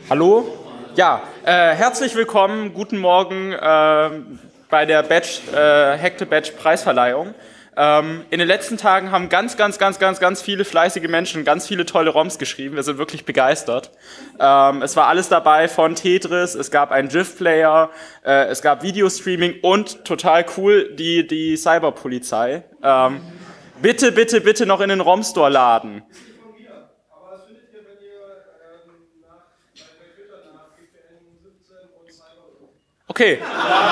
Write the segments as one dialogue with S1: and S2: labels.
S1: Hallo? Ja, herzlich willkommen, guten Morgen bei der Hack the Badge Preisverleihung. In den letzten Tagen haben ganz viele fleißige Menschen ganz viele tolle ROMs geschrieben. Wir sind wirklich begeistert. Es war alles dabei von Tetris, es gab einen GIF-Player, es gab Videostreaming und total cool die Cyberpolizei. Bitte noch in den ROM-Store laden. Okay.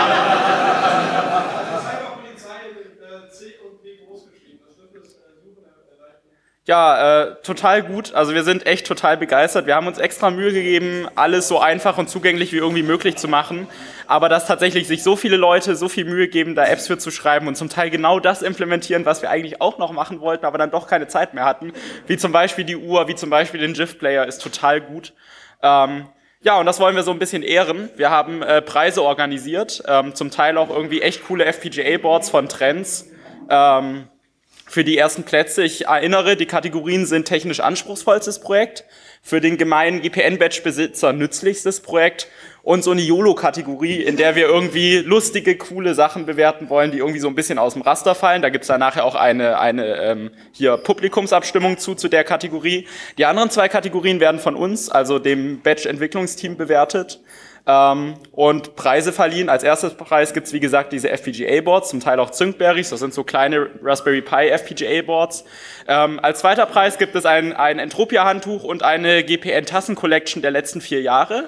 S1: Ja, total gut. Also wir sind echt total begeistert. Wir haben uns extra Mühe gegeben, alles so einfach und zugänglich wie irgendwie möglich zu machen. Aber dass tatsächlich sich so viele Leute so viel Mühe geben, da Apps für zu schreiben und zum Teil genau das implementieren, was wir eigentlich auch noch machen wollten, aber dann doch keine Zeit mehr hatten, wie zum Beispiel die Uhr, wie zum Beispiel den GIF-Player, ist total gut. Ja, und das wollen wir so ein bisschen ehren. Wir haben Preise organisiert, zum Teil auch irgendwie echt coole FPGA-Boards von Trends für die ersten Plätze. Ich erinnere, die Kategorien sind technisch anspruchsvollstes Projekt, für den gemeinen GPN-Badge-Besitzer nützlichstes Projekt und so eine YOLO-Kategorie, in der wir irgendwie lustige, coole Sachen bewerten wollen, die irgendwie so ein bisschen aus dem Raster fallen. Da gibt's dann nachher auch eine hier Publikumsabstimmung zu der Kategorie. Die anderen zwei Kategorien werden von uns, also dem Badge-Entwicklungsteam, bewertet und Preise verliehen. Als erstes Preis gibt's wie gesagt diese FPGA-Boards, zum Teil auch Zünkberries, das sind so kleine Raspberry Pi FPGA-Boards. Als zweiter Preis gibt es ein Entropia-Handtuch und eine GPN-Tassen-Collection der letzten 4 Jahre.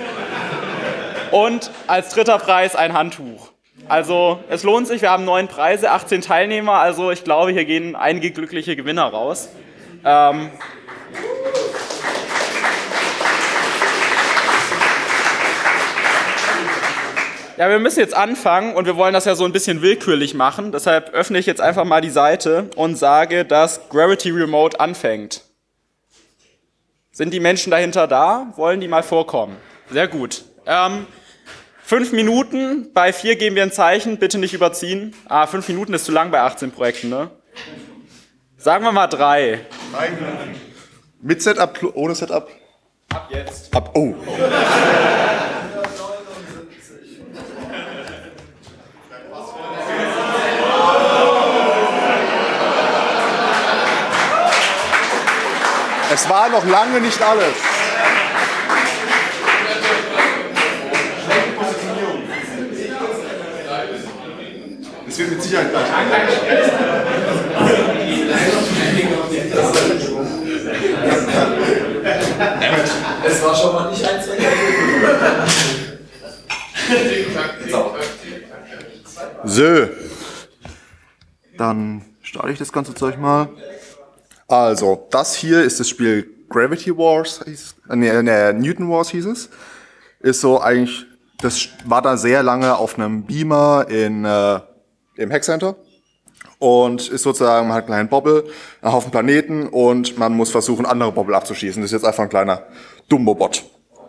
S1: Und als dritter Preis ein Handtuch. Also es lohnt sich, wir haben 9 Preise, 18 Teilnehmer, also ich glaube, hier gehen einige glückliche Gewinner raus. Ja, wir müssen jetzt anfangen und wir wollen das ja so ein bisschen willkürlich machen. Deshalb öffne ich jetzt einfach mal die Seite und sage, dass Gravity Remote anfängt. Sind die Menschen dahinter da? Wollen die mal vorkommen? Sehr gut. 5 Minuten, bei 4 geben wir ein Zeichen, bitte nicht überziehen. 5 Minuten ist zu lang bei 18 Projekten, ne? Sagen wir mal 3.
S2: 3 Minuten. Mit Setup, ohne Setup?
S1: Ab jetzt.
S2: Oh. Es war noch lange nicht alles. Es wird mit Sicherheit gleich.
S3: Es war schon mal nicht ein Zweck.
S2: So. Dann starte ich das ganze Zeug mal. Also, das hier ist das Spiel Gravity Wars, Newton Wars hieß es. Ist so eigentlich, das war da sehr lange auf einem Beamer im Hackcenter. Und ist sozusagen, man hat einen kleinen Bobble, einen Haufen Planeten und man muss versuchen, andere Bobble abzuschießen. Das ist jetzt einfach ein kleiner Dumbo-Bot.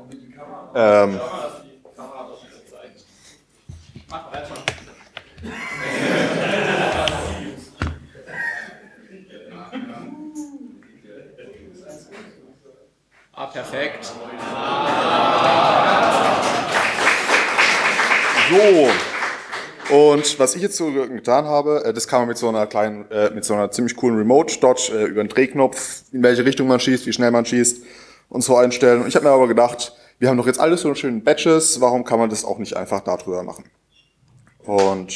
S1: Perfekt.
S2: So. Und was ich jetzt so getan habe, das kann man mit so einer ziemlich coolen Remote-Dodge über den Drehknopf, in welche Richtung man schießt, wie schnell man schießt und so einstellen. Und ich habe mir aber gedacht, wir haben doch jetzt alles so schöne Badges, warum kann man das auch nicht einfach darüber machen? Und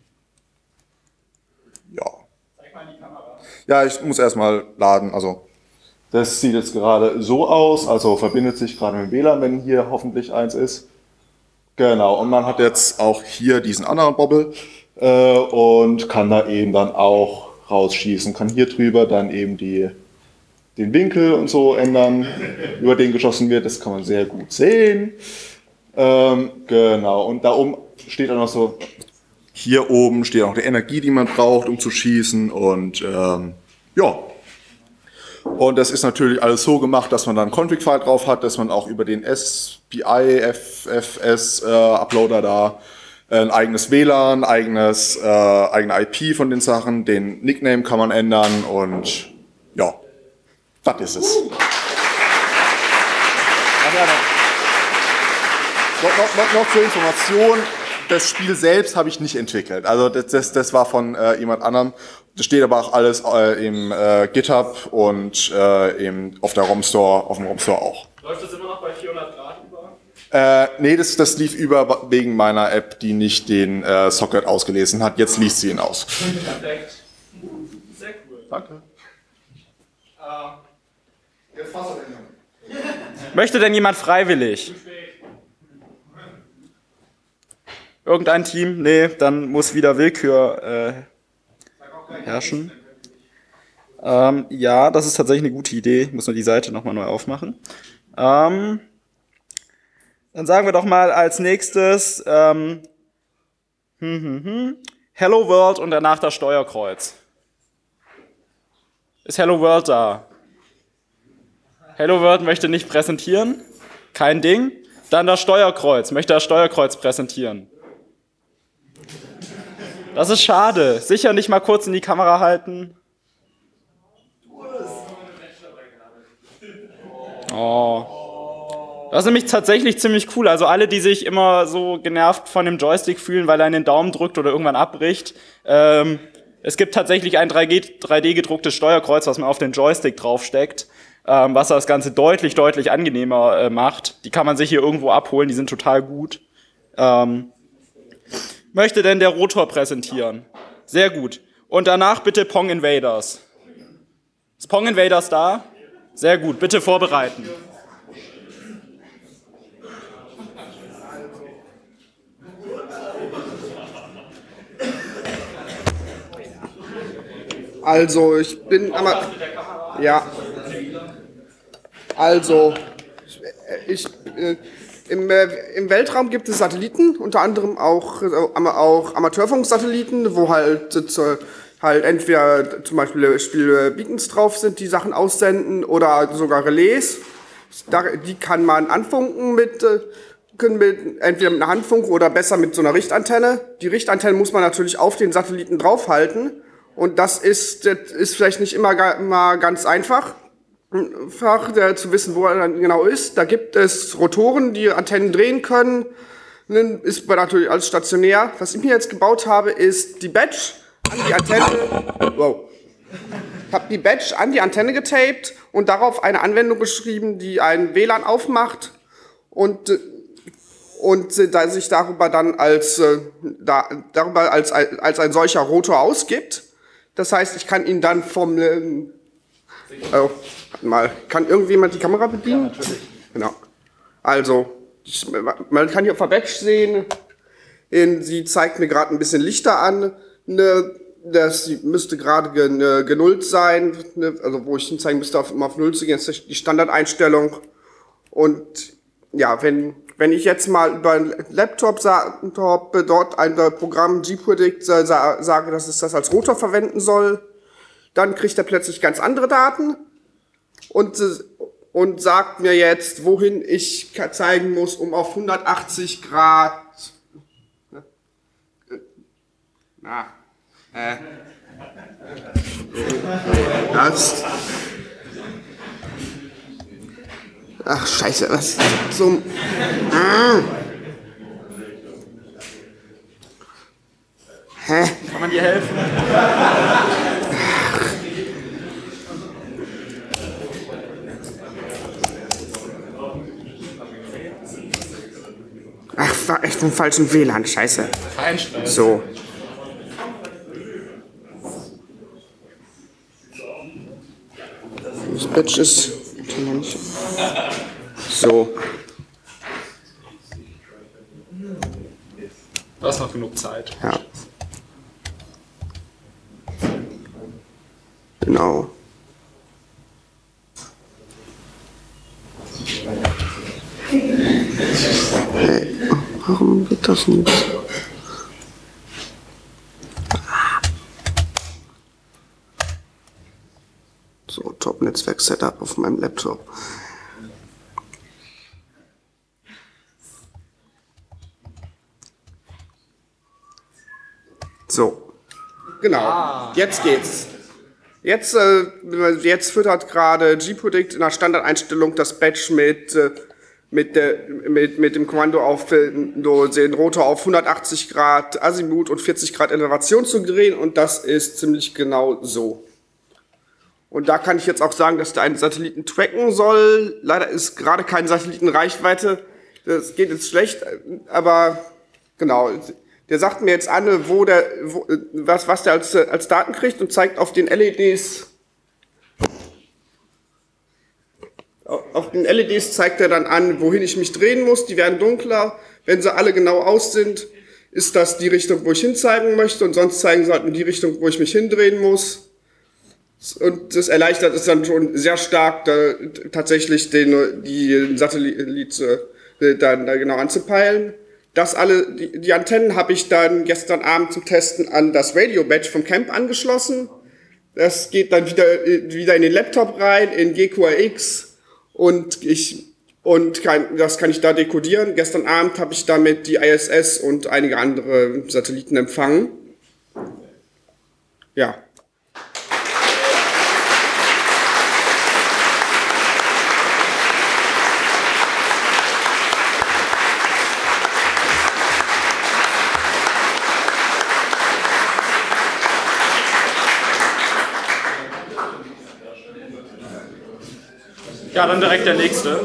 S2: ja.
S1: Zeig mal in die Kamera.
S2: Ja, ich muss erstmal laden, also das sieht jetzt gerade so aus, also verbindet sich gerade mit dem WLAN, wenn hier hoffentlich eins ist. Genau, und man hat jetzt auch hier diesen anderen Bobble und kann da eben dann auch rausschießen. Kann hier drüber dann eben den Winkel und so ändern, über den geschossen wird. Das kann man sehr gut sehen. Genau, und da oben steht auch noch so, hier oben steht auch die Energie, die man braucht, um zu schießen. Und ja. Und das ist natürlich alles so gemacht, dass man dann einen Config-File drauf hat, dass man auch über den SPI, FFS Uploader da ein eigenes WLAN, eigene IP von den Sachen, den Nickname kann man ändern und ja, das ist es. Noch zur Information, das Spiel selbst habe ich nicht entwickelt. Also das war von jemand anderem. Das steht aber auch alles im GitHub und auf dem ROM-Store auch.
S1: Läuft das immer noch bei 400 Grad über?
S2: Nee, das lief über wegen meiner App, die nicht den Socket ausgelesen hat. Jetzt liest sie ihn aus.
S1: Perfekt. Sehr cool.
S2: Danke. Jetzt fass er den.
S1: Möchte denn jemand freiwillig? Irgendein Team? Nee, dann muss wieder Willkür herrschen. Ja, das ist tatsächlich eine gute Idee. Ich muss nur die Seite nochmal neu aufmachen. Dann sagen wir doch mal als nächstes Hello World und danach das Steuerkreuz. Ist Hello World da? Hello World möchte nicht präsentieren. Kein Ding. Dann das Steuerkreuz. Möchte das Steuerkreuz präsentieren. Das ist schade. Sicher nicht mal kurz in die Kamera halten. Oh. Das ist nämlich tatsächlich ziemlich cool. Also alle, die sich immer so genervt von dem Joystick fühlen, weil er in den Daumen drückt oder irgendwann abbricht. Es gibt tatsächlich ein 3D gedrucktes Steuerkreuz, was man auf den Joystick draufsteckt. Was das Ganze deutlich angenehmer macht. Die kann man sich hier irgendwo abholen, die sind total gut. Möchte denn der Rotor präsentieren? Sehr gut. Und danach bitte Pong Invaders. Ist Pong Invaders da? Sehr gut, bitte vorbereiten.
S4: Also, ich bin ja. Also, im Weltraum gibt es Satelliten, unter anderem auch Amateurfunksatelliten, wo halt entweder zum Beispiel Beacons drauf sind, die Sachen aussenden, oder sogar Relais. Die kann man anfunken entweder mit einer Handfunk oder besser mit so einer Richtantenne. Die Richtantenne muss man natürlich auf den Satelliten draufhalten, und das ist vielleicht nicht immer ganz einfach zu wissen, wo er dann genau ist. Da gibt es Rotoren, die Antennen drehen können. Ist natürlich alles stationär. Was ich mir jetzt gebaut habe, ist die Badge an die Antenne. Wow. Ich habe die Badge an die Antenne getaped und darauf eine Anwendung geschrieben, die ein WLAN aufmacht und sich darüber dann als ein solcher Rotor ausgibt. Das heißt, ich kann ihn dann kann irgendjemand die Kamera bedienen? Ja, natürlich. Genau. Also, man kann hier auf der Badge sehen, sie zeigt mir gerade ein bisschen Lichter an, das müsste gerade genullt sein, also wo ich hinzeigen müsste, immer auf 0 zu gehen, das ist die Standardeinstellung. Und ja, wenn ich jetzt mal über einen Laptop dort ein Programm gPredict sage, dass es das als Rotor verwenden soll, dann kriegt er plötzlich ganz andere Daten und sagt mir jetzt, wohin ich zeigen muss, um auf 180 Grad Ach, scheiße, was zum... Hä?
S1: Kann man dir helfen?
S4: Ach, war echt im falschen WLAN, scheiße.
S1: Kein Stress.
S4: So. Das Batch ist... So.
S1: Du hast noch genug Zeit.
S4: Ja. Genau. Hey, warum wird das nicht? So, Top-Netzwerk-Setup auf meinem Laptop. So, genau, jetzt geht's. Jetzt füttert gerade gPredict in der Standardeinstellung das Batch mit mit dem Kommando auf den Rotor auf 180 Grad Azimuth und 40 Grad Elevation zu drehen, und das ist ziemlich genau so. Und da kann ich jetzt auch sagen, dass der einen Satelliten tracken soll. Leider ist gerade keine Satellitenreichweite. Das geht jetzt schlecht, aber genau. Der sagt mir jetzt an, was der als Daten kriegt, und zeigt auf den LEDs. Auf den LEDs zeigt er dann an, wohin ich mich drehen muss. Die werden dunkler. Wenn sie alle genau aus sind, ist das die Richtung, wo ich hinzeigen möchte, und sonst zeigen sie halt in die Richtung, wo ich mich hindrehen muss. Und das erleichtert es dann schon sehr stark, da tatsächlich die Satellite dann da genau anzupeilen. Die Antennen habe ich dann gestern Abend zum Testen an das Radio-Badge vom Camp angeschlossen. Das geht dann wieder in den Laptop rein, in GQRX, und das kann ich da dekodieren. Gestern Abend habe ich damit die ISS und einige andere Satelliten empfangen. Ja.
S1: Ja, dann direkt der nächste.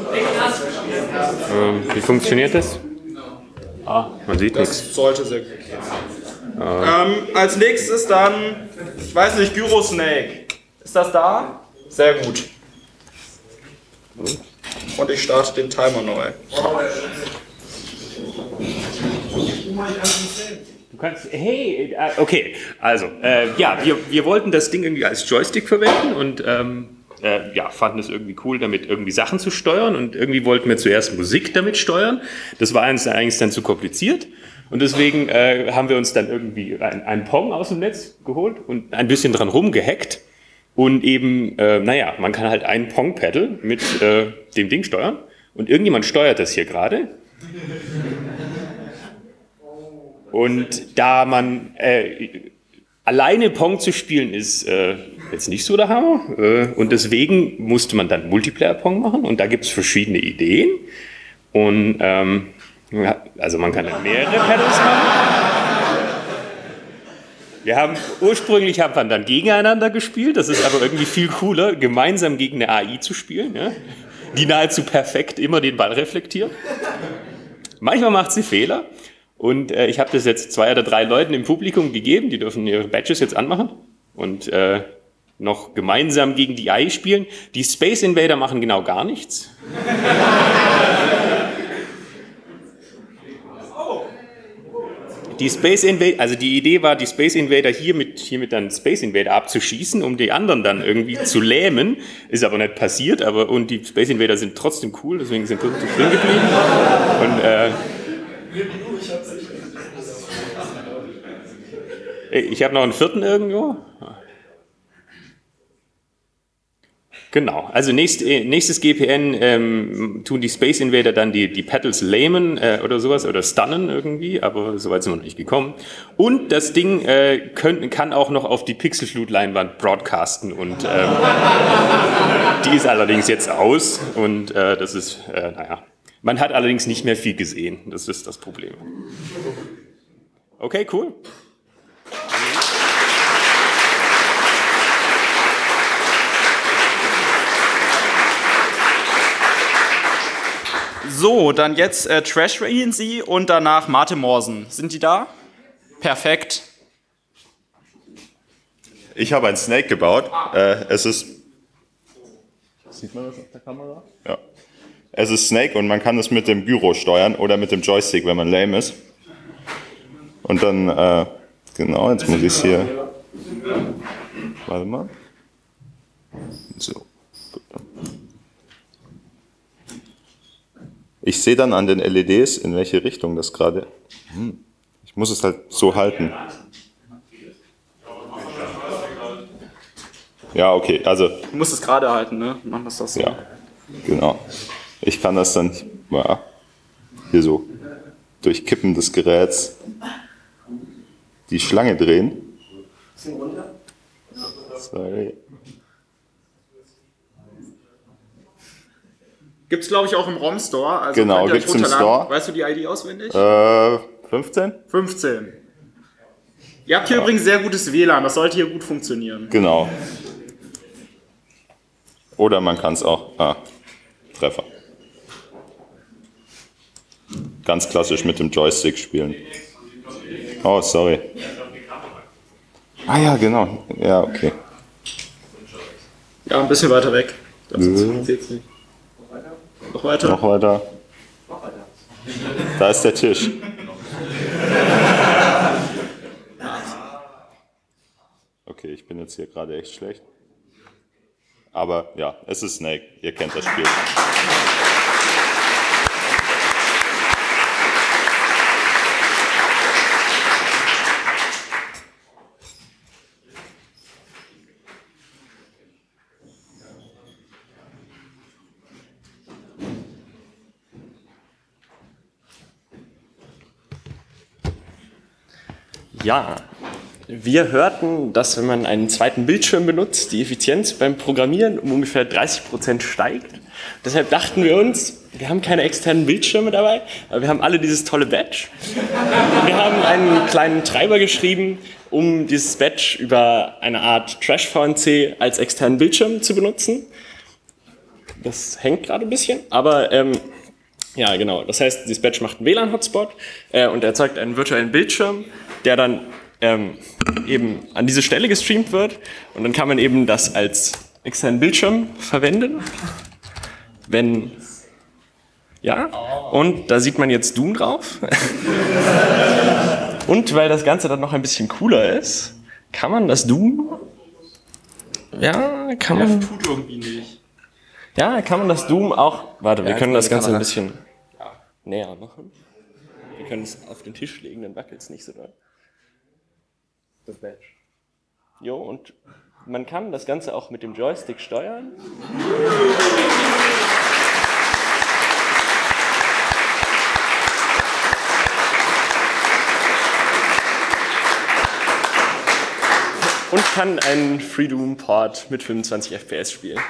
S5: Wie funktioniert das? Man sieht nichts.
S1: Das sollte sehr gut gehen. Als nächstes dann, ich weiß nicht, Gyrosnake. Ist das da? Sehr gut. Und ich starte den Timer neu.
S5: Du kannst, hey, okay, also, ja, wir wollten das Ding irgendwie als Joystick verwenden und ja, fanden es irgendwie cool, damit irgendwie Sachen zu steuern, und irgendwie wollten wir zuerst Musik damit steuern. Das war uns eigentlich dann zu kompliziert, und deswegen haben wir uns dann irgendwie einen Pong aus dem Netz geholt und ein bisschen dran rumgehackt, und eben, naja, man kann halt einen Pong-Pedal mit dem Ding steuern, und irgendjemand steuert das hier gerade. Und da man alleine Pong zu spielen ist jetzt nicht so der Hammer, und deswegen musste man dann Multiplayer-Pong machen, und da gibt es verschiedene Ideen, und also man kann dann mehrere Pedals machen. Ursprünglich haben wir dann gegeneinander gespielt, das ist aber irgendwie viel cooler, gemeinsam gegen eine AI zu spielen, ja, die nahezu perfekt immer den Ball reflektiert. Manchmal macht sie Fehler. Und ich habe das jetzt 2 oder 3 Leuten im Publikum gegeben, die dürfen ihre Badges jetzt anmachen und noch gemeinsam gegen die AI spielen. Die Space Invader machen genau gar nichts. Die Space Invader, also die Idee war, die Space Invader hiermit dann Space Invader abzuschießen, um die anderen dann irgendwie zu lähmen. Ist aber nicht passiert, und die Space Invader sind trotzdem cool, deswegen sind wir drin geblieben. Und ich habe noch einen 4. irgendwo. Genau, also nächstes GPN tun die Space Invader dann die Pedals lähmen oder sowas oder stunnen irgendwie, aber soweit sind wir noch nicht gekommen. Und das Ding kann auch noch auf die Pixelflut-Leinwand broadcasten, und die ist allerdings jetzt aus, und das ist, naja, man hat allerdings nicht mehr viel gesehen, das ist das Problem. Okay, cool.
S1: So, dann jetzt Trash Regency und danach Martin Morsen. Sind die da? Perfekt.
S6: Ich habe ein Snake gebaut. Es ist... Sieht man das auf der Kamera? Ja. Es ist Snake, und man kann es mit dem Gyro steuern oder mit dem Joystick, wenn man lame ist. Und dann, genau, jetzt muss ich es hier... Warte mal. So. Ich sehe dann an den LEDs, in welche Richtung das gerade... Ich muss es halt so halten. Ja, okay, also...
S1: Du musst es gerade halten, ne? Machen das so.
S6: Ja, genau. Ich kann das dann hier so durch Kippen des Geräts die Schlange drehen. Sorry.
S1: Gibt's, glaube ich, auch im ROM-Store. Also
S6: Genau,
S1: könnt ihr euch
S6: gibt's im
S1: runterladen.
S6: Store.
S1: Weißt du die ID auswendig?
S6: 15?
S1: 15. Ihr habt hier übrigens sehr gutes WLAN, das sollte hier gut funktionieren.
S6: Genau. Oder man kann es auch. Treffer. Ganz klassisch mit dem Joystick spielen. Oh, sorry. Ah ja, genau. Ja, okay.
S1: Ja, ein bisschen weiter weg. Das funktioniert nicht. Noch weiter?
S6: Noch weiter. Da ist der Tisch. Okay, ich bin jetzt hier gerade echt schlecht. Aber ja, es ist Snake. Ihr kennt das Spiel.
S7: Ja, wir hörten, dass wenn man einen zweiten Bildschirm benutzt, die Effizienz beim Programmieren um ungefähr 30% steigt. Deshalb dachten wir uns, wir haben keine externen Bildschirme dabei, aber wir haben alle dieses tolle Badge. Wir haben einen kleinen Treiber geschrieben, um dieses Badge über eine Art Trash-VNC als externen Bildschirm zu benutzen. Das hängt gerade ein bisschen, aber ja, genau. Das heißt, dieses Badge macht einen WLAN-Hotspot und erzeugt einen virtuellen Bildschirm, der dann eben an diese Stelle gestreamt wird. Und dann kann man eben das als externen Bildschirm verwenden. Wenn... Ja, und da sieht man jetzt Doom drauf. Und weil das Ganze dann noch ein bisschen cooler ist, kann man das Doom... Ja, kann man...
S1: tut irgendwie nicht.
S7: Ja, kann man das Doom auch... Warte, wir können das Ganze ein bisschen näher machen. Wir können es auf den Tisch legen, dann wackelt es nicht so doll. Das Badge. Jo, und man kann das Ganze auch mit dem Joystick steuern. Und kann einen FreeDoom-Port mit 25 FPS spielen.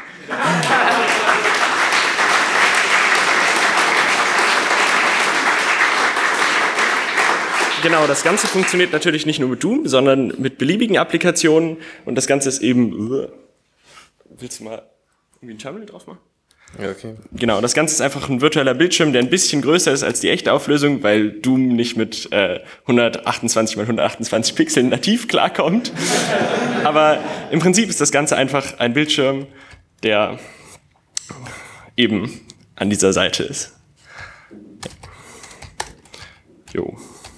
S7: Genau, das Ganze funktioniert natürlich nicht nur mit Doom, sondern mit beliebigen Applikationen. Und das Ganze ist eben... Willst du mal irgendwie ein Terminal drauf machen?
S3: Ja, okay.
S7: Genau, das Ganze ist einfach ein virtueller Bildschirm, der ein bisschen größer ist als die echte Auflösung, weil Doom nicht mit 128 x 128 Pixeln nativ klarkommt. Aber im Prinzip ist das Ganze einfach ein Bildschirm, der eben an dieser Seite ist. Jo.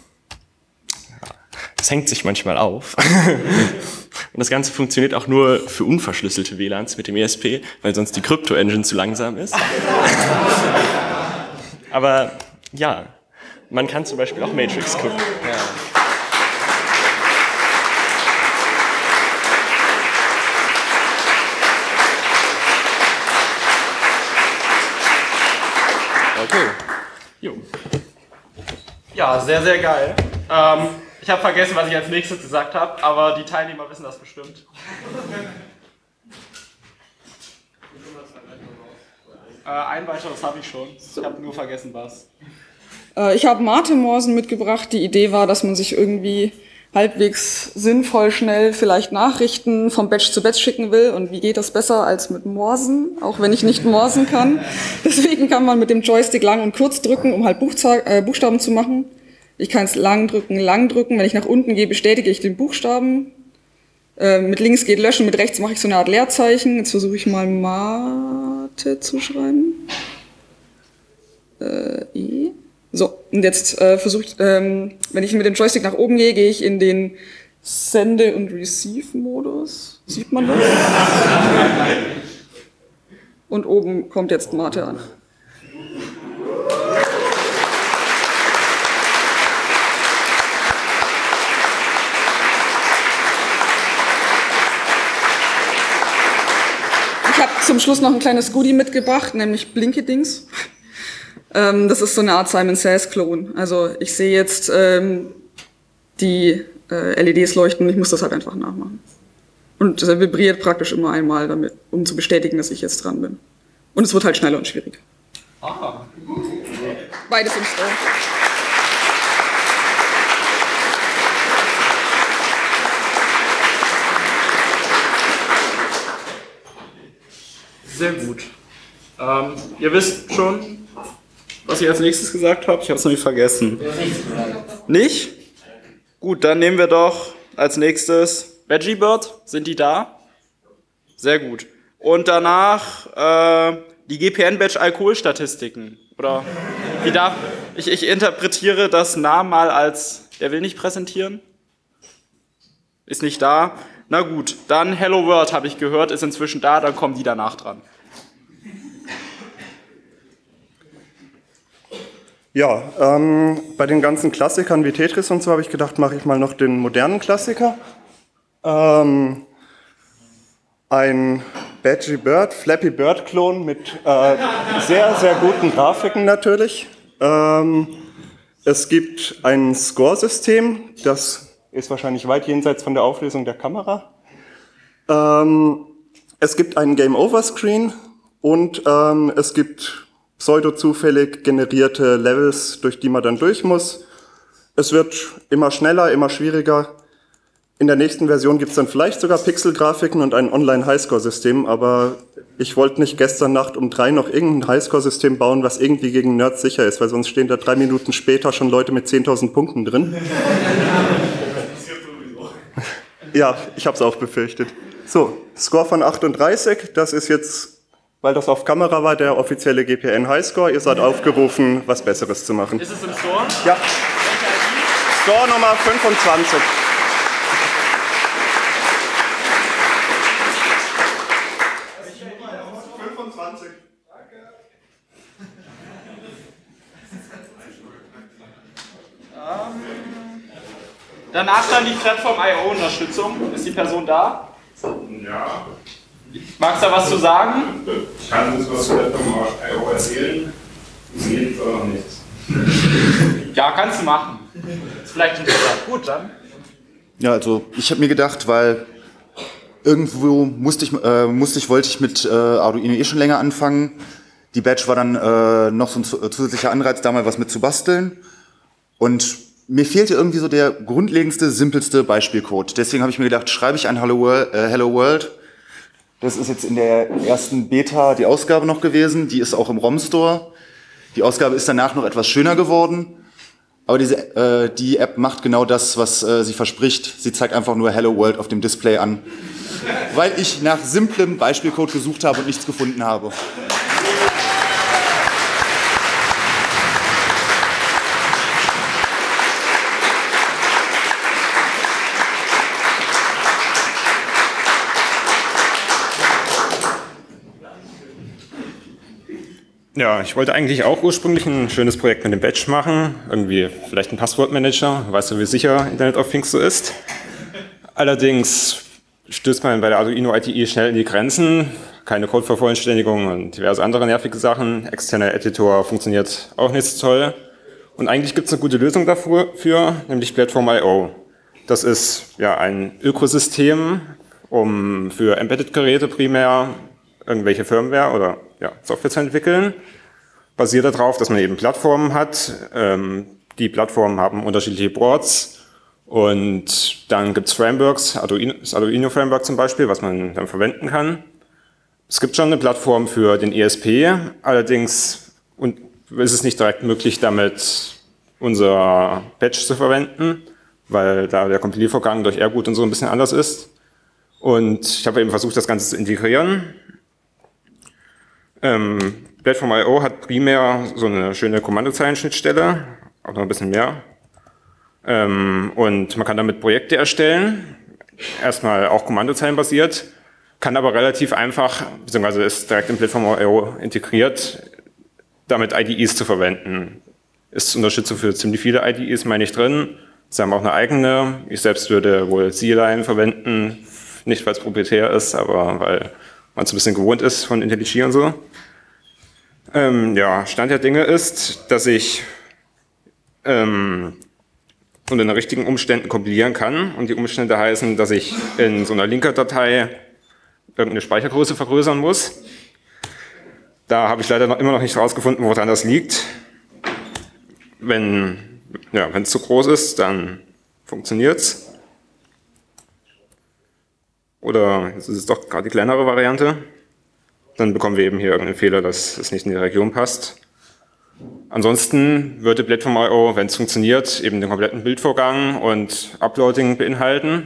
S7: Das hängt sich manchmal auf. Und das Ganze funktioniert auch nur für unverschlüsselte WLANs mit dem ESP, weil sonst die Crypto-Engine zu langsam ist. Aber ja, man kann zum Beispiel auch Matrix gucken. Ja.
S3: Okay.
S7: Jo.
S1: Ja, sehr, sehr geil. Ich habe vergessen, was ich als nächstes gesagt habe, aber die Teilnehmer wissen das bestimmt. Ein weiteres habe ich schon. Ich habe nur vergessen, was.
S8: Ich habe Mate-Morsen mitgebracht. Die Idee war, dass man sich irgendwie halbwegs sinnvoll schnell vielleicht Nachrichten vom Batch zu Batch schicken will. Und wie geht das besser als mit Morsen, auch wenn ich nicht morsen kann. Deswegen kann man mit dem Joystick lang und kurz drücken, um halt Buchstaben zu machen. Ich kann es lang drücken. Wenn ich nach unten gehe, bestätige ich den Buchstaben. Mit links geht löschen, mit rechts mache ich so eine Art Leerzeichen. Jetzt versuche ich mal Mate zu schreiben. I. So, und jetzt versuche ich, wenn ich mit dem Joystick nach oben gehe, gehe ich in den Sende- und Receive-Modus. Sieht man das? Und oben kommt jetzt Mate an. Ich habe zum Schluss noch ein kleines Goodie mitgebracht, nämlich Blinkedings. Das ist so eine Art Simon Says-Klon. Also ich sehe jetzt die LEDs leuchten und ich muss das halt einfach nachmachen. Und das vibriert praktisch immer einmal, damit, um zu bestätigen, dass ich jetzt dran bin. Und es wird halt schneller und schwieriger. Beides im Store.
S1: Sehr gut. Ihr wisst schon, was ich als nächstes gesagt habe? Ich habe es nämlich vergessen. Nicht? Gut, dann nehmen wir doch als nächstes Veggie Bird. Sind die da? Sehr gut. Und danach die GPN-Badge Alkoholstatistiken. Oder wie darf ich interpretiere das Namen mal als, der will nicht präsentieren? Ist nicht da? Na gut, dann Hello World habe ich gehört, ist inzwischen da, dann kommen die danach dran.
S9: Ja, bei den ganzen Klassikern wie Tetris und so habe ich gedacht, mache ich mal noch den modernen Klassiker. Ein Veggie Bird, Flappy Bird Klon mit sehr, sehr guten Grafiken natürlich. Es gibt ein Score-System, das ist wahrscheinlich weit jenseits von der Auflösung der Kamera. Es gibt einen Game-Over-Screen und es gibt pseudo-zufällig generierte Levels, durch die man dann durch muss. Es wird immer schneller, immer schwieriger. In der nächsten Version gibt es dann vielleicht sogar Pixel-Grafiken und ein Online-Highscore-System, aber ich wollte nicht gestern Nacht um 3 noch irgendein Highscore-System bauen, was irgendwie gegen Nerds sicher ist, weil sonst stehen da 3 Minuten später schon Leute mit 10.000 Punkten drin. Ja, ich habe es auch befürchtet. So, Score von 38, das ist jetzt, weil das auf Kamera war, der offizielle GPN Highscore. Ihr seid aufgerufen, was Besseres zu machen.
S1: Ist es im Store?
S9: Ja. Store Nummer 25.
S1: Danach dann die Plattform IO-Unterstützung. Ist die Person da?
S10: Ja.
S1: Magst du da was zu sagen?
S10: Ich kann uns was zur Plattform IO erzählen. Funktioniert jetzt auch noch nichts.
S1: Ja, kannst du machen. Ist vielleicht interessant. Gut, dann.
S11: Ja, also ich habe mir gedacht, weil irgendwo wollte ich mit Arduino eh schon länger anfangen. Die Badge war dann noch so ein zusätzlicher Anreiz, da mal was mit zu basteln. Und mir fehlte irgendwie so der grundlegendste, simpelste Beispielcode. Deswegen habe ich mir gedacht, schreibe ich ein Hello World. Das ist jetzt in der ersten Beta die Ausgabe noch gewesen. Die ist auch im ROM-Store. Die Ausgabe ist danach noch etwas schöner geworden. Aber die App macht genau das, was sie verspricht. Sie zeigt einfach nur Hello World auf dem Display an. Weil ich nach simplem Beispielcode gesucht habe und nichts gefunden habe.
S5: Ja, ich wollte eigentlich auch ursprünglich ein schönes Projekt mit dem Badge machen. Irgendwie vielleicht ein Passwortmanager. Weißt du, wie sicher Internet of Things so ist? Allerdings stößt man bei der Arduino IDE schnell in die Grenzen. Keine Codevervollständigung und diverse andere nervige Sachen. Externer Editor funktioniert auch nicht so toll. Und eigentlich gibt es eine gute Lösung dafür, nämlich Platform.io. Das ist ja ein Ökosystem, um für Embedded-Geräte primär irgendwelche Firmware oder Software zu entwickeln. Basiert darauf, dass man eben Plattformen hat. Die Plattformen haben unterschiedliche Boards und dann gibt es Frameworks, das Arduino-Framework zum Beispiel, was man dann verwenden kann. Es gibt schon eine Plattform für den ESP, allerdings ist es nicht direkt möglich, damit unser Badge zu verwenden, weil da der Kompiliervorgang durch Ergut und so ein bisschen anders ist. Und ich habe eben versucht, das Ganze zu integrieren. Platform.io hat primär so eine schöne Kommandozeilenschnittstelle, auch noch ein bisschen mehr. Und man kann damit Projekte erstellen, erstmal auch kommandozeilenbasiert, kann aber relativ einfach, beziehungsweise ist direkt in Platform.io integriert, damit IDEs zu verwenden. Ist Unterstützung für ziemlich viele IDEs, meine ich, drin. Sie haben auch eine eigene. Ich selbst würde wohl C-Line verwenden, nicht weil es proprietär ist, aber weil man es ein bisschen gewohnt ist von IntelliJ und so. Stand der Dinge ist, dass ich unter den richtigen Umständen kompilieren kann. Und die Umstände heißen, dass ich in so einer Linker-Datei irgendeine Speichergröße vergrößern muss.
S10: Da habe ich leider immer noch nicht rausgefunden, woran das liegt. Wenn es zu groß ist, dann funktioniert's. Oder jetzt ist es doch gerade die kleinere Variante. Dann bekommen wir eben hier irgendeinen Fehler, dass es nicht in die Region passt. Ansonsten würde Platform.io, wenn es funktioniert, eben den kompletten Bildvorgang und Uploading beinhalten.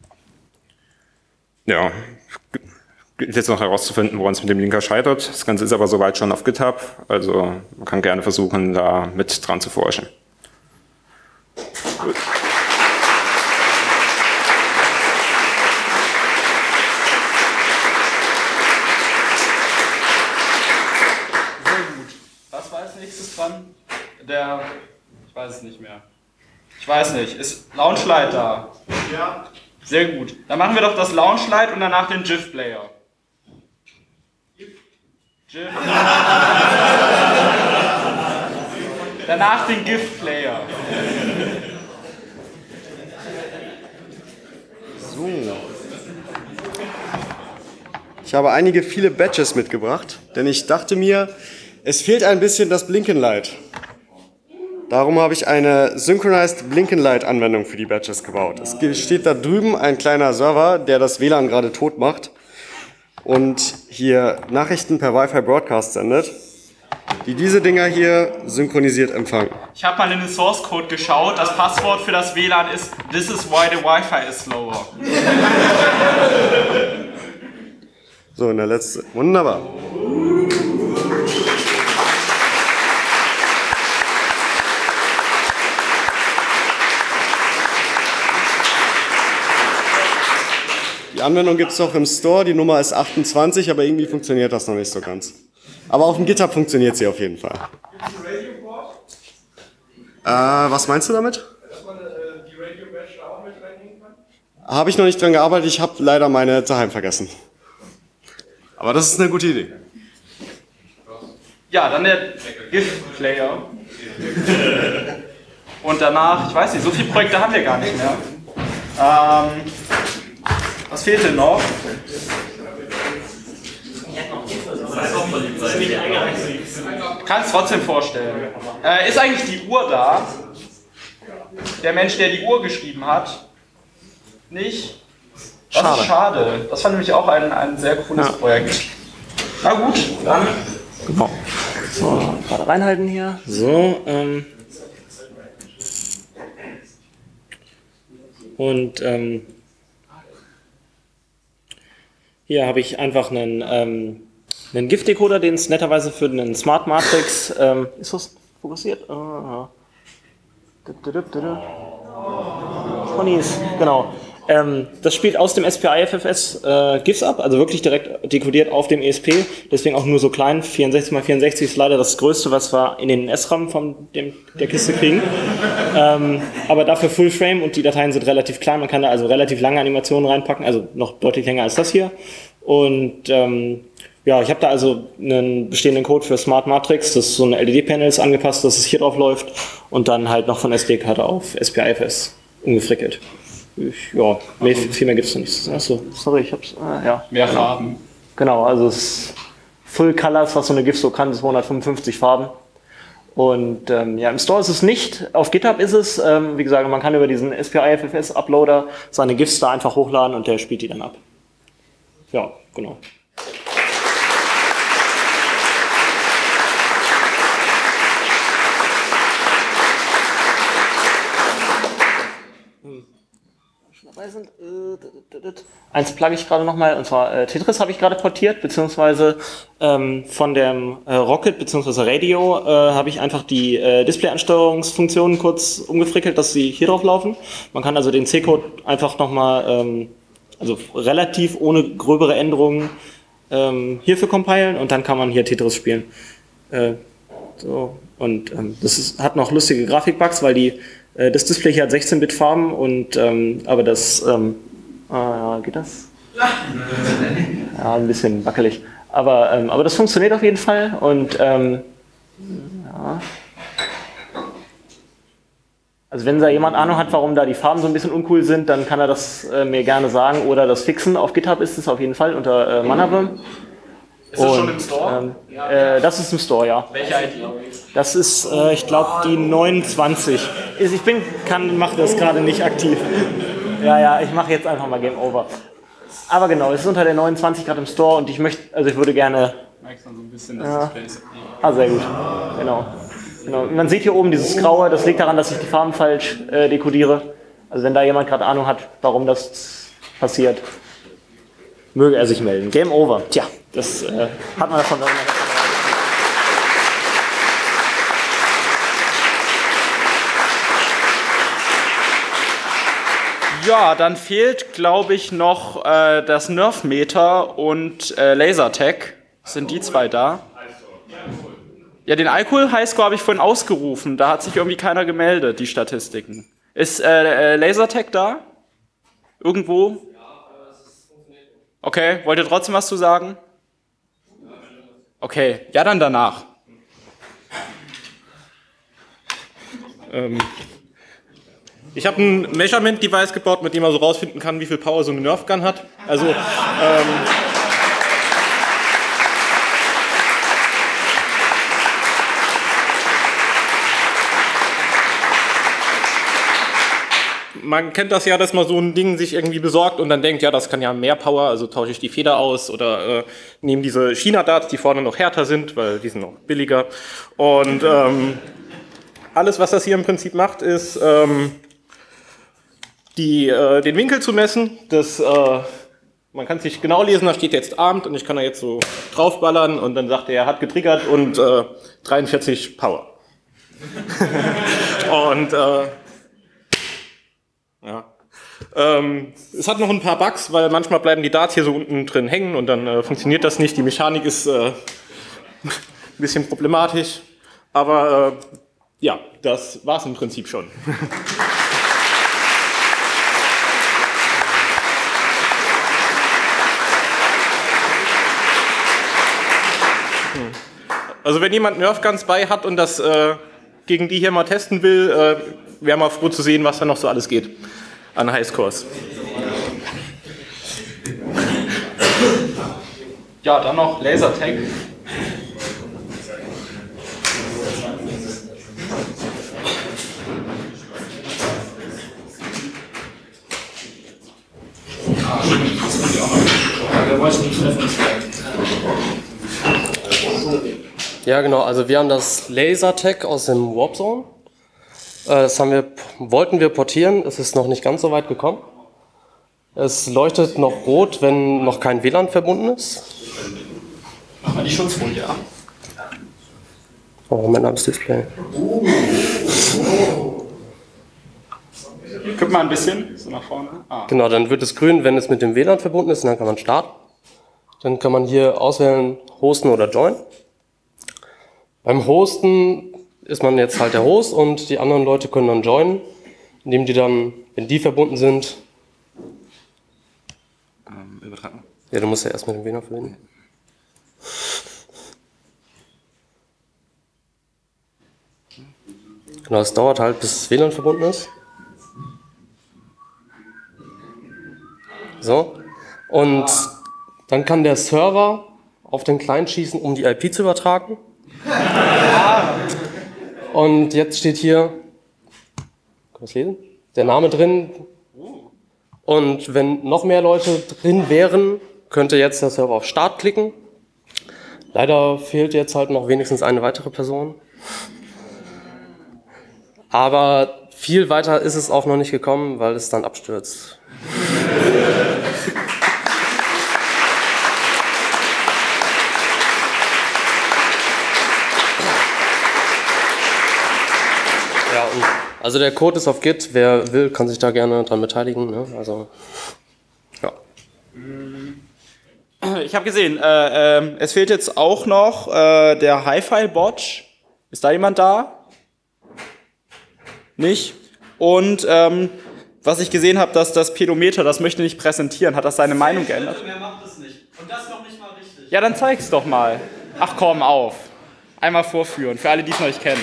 S10: Ja, gilt jetzt noch herauszufinden, woran es mit dem Linker scheitert. Das Ganze ist aber soweit schon auf GitHub, also man kann gerne versuchen, da mit dran zu forschen. Gut.
S1: Was war als nächstes dran? Ich weiß es nicht mehr. Ich weiß nicht. Ist Launchlight da? Ja. Sehr gut. Dann machen wir doch das Launchlight und danach den GIF-Player. GIF. Danach den GIF-Player.
S12: So. Ich habe viele Badges mitgebracht, denn ich dachte mir, es fehlt ein bisschen das Blinkenlight. Darum habe ich eine Synchronized Blinkenlight-Anwendung für die Badges gebaut. Es steht da drüben ein kleiner Server, der das WLAN gerade tot macht und hier Nachrichten per Wi-Fi Broadcast sendet, die diese Dinger hier synchronisiert empfangen.
S1: Ich habe mal in den Source Code geschaut. Das Passwort für das WLAN ist "This is why the Wi-Fi is slower".
S12: So, und der letzte. Wunderbar. Die Anwendung gibt es auch im Store, die Nummer ist 28, aber irgendwie funktioniert das noch nicht so ganz. Aber auf dem GitHub funktioniert sie auf jeden Fall. Was meinst du damit? Dass man die Radio-Badge da auch mit reinnehmen kann? Habe ich noch nicht dran gearbeitet, ich habe leider meine daheim vergessen. Aber das ist eine gute Idee.
S1: Ja, dann der GIF-Player. Und danach, ich weiß nicht, so viele Projekte haben wir gar nicht mehr. Was fehlt denn noch? Kannst trotzdem vorstellen. Ist eigentlich die Uhr da? Der Mensch, der die Uhr geschrieben hat? Nicht? Das ist schade. Das war nämlich auch ein sehr cooles Projekt. Na gut, dann.
S7: Genau. So, gerade reinhalten hier. So, und hier habe ich einfach einen GIF-Decoder, den es netterweise für einen Smart Matrix, ist das fokussiert? Ponys, genau. Das spielt aus dem SPI-FFS GIFs ab, also wirklich direkt dekodiert auf dem ESP, deswegen auch nur so klein, 64x64 ist leider das Größte, was wir in den SRAM von der Kiste kriegen, aber dafür Full Frame und die Dateien sind relativ klein, man kann da also relativ lange Animationen reinpacken, also noch deutlich länger als das hier und ja, ich habe da also einen bestehenden Code für Smart Matrix, das ist so eine LED-Panels angepasst, dass es hier drauf läuft und dann halt noch von SD-Karte auf SPI-FS umgefrickelt. Ja, viel mehr gibt es noch nicht. Achso, sorry, ich hab's. Ja.
S1: Mehr Farben.
S7: Genau, also es ist Full Colors, was so eine GIF so kann, 255 Farben. Und ja, im Store ist es nicht, auf GitHub ist es. Wie gesagt, man kann über diesen SPI-FFS-Uploader seine GIFs da einfach hochladen und der spielt die dann ab. Ja, genau. Sind. Eins plugge ich gerade nochmal, und zwar Tetris habe ich gerade portiert, beziehungsweise von dem Rocket beziehungsweise Radio habe ich einfach die Display-Ansteuerungsfunktionen kurz umgefrickelt, dass sie hier drauf laufen. Man kann also den C-Code einfach nochmal, also relativ ohne gröbere Änderungen hierfür compilen und dann kann man hier Tetris spielen. So. Und das hat noch lustige Grafikbugs, weil das Display hier hat 16-Bit Farben und aber das geht das? Ja, ein bisschen wackelig. Aber das funktioniert auf jeden Fall und ja. Also wenn da jemand Ahnung hat, warum da die Farben so ein bisschen uncool sind, dann kann er das mir gerne sagen oder das fixen. Auf GitHub ist es auf jeden Fall unter Mannerworm.
S1: Ist das schon im Store?
S13: Das ist im Store, ja.
S1: Welche ID?
S13: Das ist, ich glaube, die 29. Ich mache das gerade nicht aktiv. Ja, ich mache jetzt einfach mal Game Over. Aber genau, es ist unter der 29 gerade im Store und ich würde gerne...
S1: Merkst du so ein bisschen, dass das
S13: sehr gut. Genau. Man sieht hier oben dieses Graue, das liegt daran, dass ich die Farben falsch dekodiere. Also wenn da jemand gerade Ahnung hat, warum das passiert, möge er sich melden. Game Over. Tja, das hat man davon.
S1: Ja, dann fehlt, glaube ich, noch das Nerf-Meter und Lasertag. Sind die zwei da? Ja, den Alkohol-Highscore habe ich vorhin ausgerufen. Da hat sich irgendwie keiner gemeldet, die Statistiken. Ist Lasertag da? Irgendwo? Okay, wollt ihr trotzdem was zu sagen? Okay, ja, dann danach.
S14: Ich habe ein Measurement-Device gebaut, mit dem man so rausfinden kann, wie viel Power so eine Nerf-Gun hat. Also, man kennt das ja, dass man so ein Ding sich irgendwie besorgt und dann denkt, ja, das kann ja mehr Power, also tausche ich die Feder aus oder nehme diese China-Darts, die vorne noch härter sind, weil die sind noch billiger. Und alles, was das hier im Prinzip macht, ist den Winkel zu messen. Man kann es nicht genau lesen, da steht jetzt Abend und ich kann da jetzt so draufballern und dann sagt er hat getriggert und 43 Power. Und es hat noch ein paar Bugs, weil manchmal bleiben die Darts hier so unten drin hängen und dann funktioniert das nicht. Die Mechanik ist ein bisschen problematisch, aber ja, das war's im Prinzip schon. Also wenn jemand Nerf-Guns bei hat und das gegen die hier mal testen will, wäre mal froh zu sehen, was da noch so alles geht an Highscores.
S1: Ja, dann noch Lasertag.
S15: Ja, genau. Also wir haben das Lasertag aus dem Warpzone. Das wollten wir portieren. Es ist noch nicht ganz so weit gekommen. Es leuchtet noch rot, wenn noch kein WLAN verbunden ist.
S1: Mach mal die Schutzfolie ab.
S15: Oh, Moment, das Display.
S1: Guck mal ein bisschen, so nach vorne.
S15: Genau, dann wird es grün, wenn es mit dem WLAN verbunden ist, und dann kann man starten. Dann kann man hier auswählen, hosten oder join. Beim Hosten ist man jetzt halt der Host und die anderen Leute können dann joinen, indem die dann, wenn die verbunden sind,
S14: übertragen.
S15: Ja, du musst ja erst mit dem WLAN verbinden. Genau, es dauert halt, bis das WLAN verbunden ist. So. Und dann kann der Server auf den Client schießen, um die IP zu übertragen. Und jetzt steht hier, kann man es lesen? Der Name drin. Und wenn noch mehr Leute drin wären, könnte jetzt der Server auf Start klicken. Leider fehlt jetzt halt noch wenigstens eine weitere Person. Aber viel weiter ist es auch noch nicht gekommen, weil es dann abstürzt. Ja, also der Code ist auf Git. Wer will, kann sich da gerne dran beteiligen. Ne? Also, ja.
S1: Ich habe gesehen, es fehlt jetzt auch noch der Hi-Fi-Bot. Ist da jemand da? Nicht? Und was ich gesehen habe, dass das Pedometer, das möchte nicht präsentieren. Hat das seine Meinung geändert?
S3: Wer macht das nicht? Und das noch nicht mal richtig.
S1: Ja, dann zeig's doch mal. Ach komm, auf. Einmal vorführen, für alle, die es noch nicht kennen.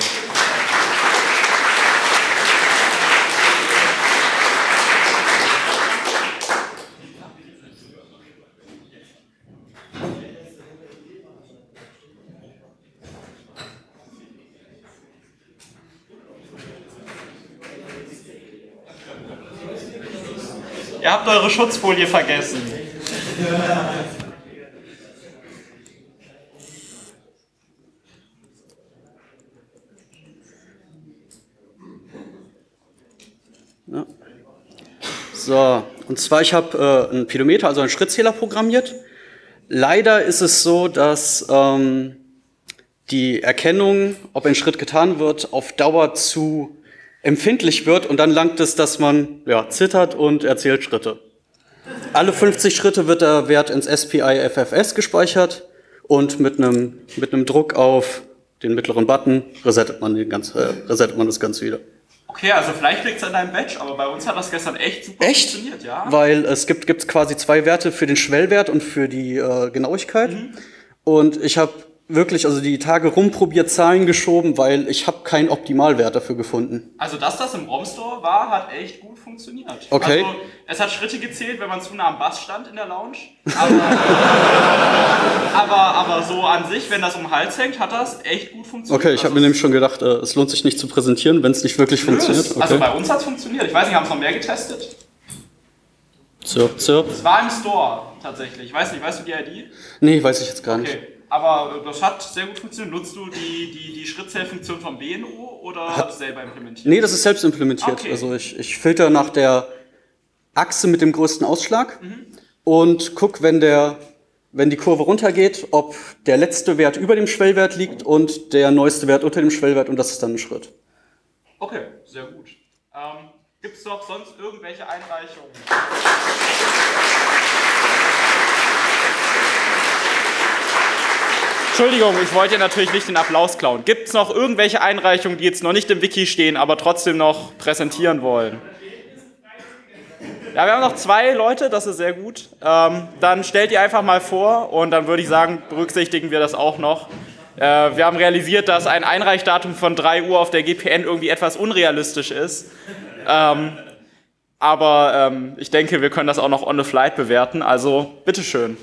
S1: Ihr habt eure Schutzfolie vergessen.
S16: Ja. So, und zwar, ich habe einen Pedometer, also einen Schrittzähler programmiert. Leider ist es so, dass die Erkennung, ob ein Schritt getan wird, auf Dauer zu empfindlich wird und dann langt es, dass man zittert und erzählt Schritte. Alle 50 Schritte wird der Wert ins SPI FFS gespeichert und mit einem Druck auf den mittleren Button resettet man das Ganze wieder.
S1: Okay, also vielleicht liegt es an deinem Badge, aber bei uns hat das gestern echt super funktioniert, ja?
S16: Weil es gibt quasi 2 Werte für den Schwellwert und für die Genauigkeit. Und ich habe wirklich die Tage rumprobiert, Zahlen geschoben, weil ich habe keinen Optimalwert dafür gefunden.
S1: Also, dass das im ROM-Store war, hat echt gut funktioniert.
S16: Okay.
S1: Also, es hat Schritte gezählt, wenn man zu nah am Bass stand in der Lounge. Aber so an sich, wenn das um den Hals hängt, hat das echt gut funktioniert.
S16: Okay, ich habe mir nämlich schon gedacht, es lohnt sich nicht zu präsentieren, wenn es nicht wirklich funktioniert. Okay.
S1: Also bei uns hat es funktioniert. Ich weiß nicht, haben es noch mehr getestet?
S16: Zirp.
S1: Es war im Store tatsächlich. Ich weiß nicht, weißt du die ID?
S16: Nee, weiß ich jetzt gar nicht.
S1: Okay. Aber das hat sehr gut funktioniert. Nutzt du die Schrittzählfunktion vom BNO oder selber implementiert?
S16: Nee, das ist selbst implementiert. Okay. Also ich filter nach der Achse mit dem größten Ausschlag und gucke, wenn die Kurve runtergeht, ob der letzte Wert über dem Schwellwert liegt und der neueste Wert unter dem Schwellwert und das ist dann ein Schritt.
S1: Okay, sehr gut. Gibt es noch sonst irgendwelche Einreichungen? Entschuldigung, ich wollte ja natürlich nicht den Applaus klauen. Gibt es noch irgendwelche Einreichungen, die jetzt noch nicht im Wiki stehen, aber trotzdem noch präsentieren wollen? Ja, wir haben noch 2 Leute, das ist sehr gut. Dann stellt ihr einfach mal vor und dann würde ich sagen, berücksichtigen wir das auch noch. Wir haben realisiert, dass ein Einreichdatum von 3 Uhr auf der GPN irgendwie etwas unrealistisch ist. Aber ich denke, wir können das auch noch on the flight bewerten, also bitteschön.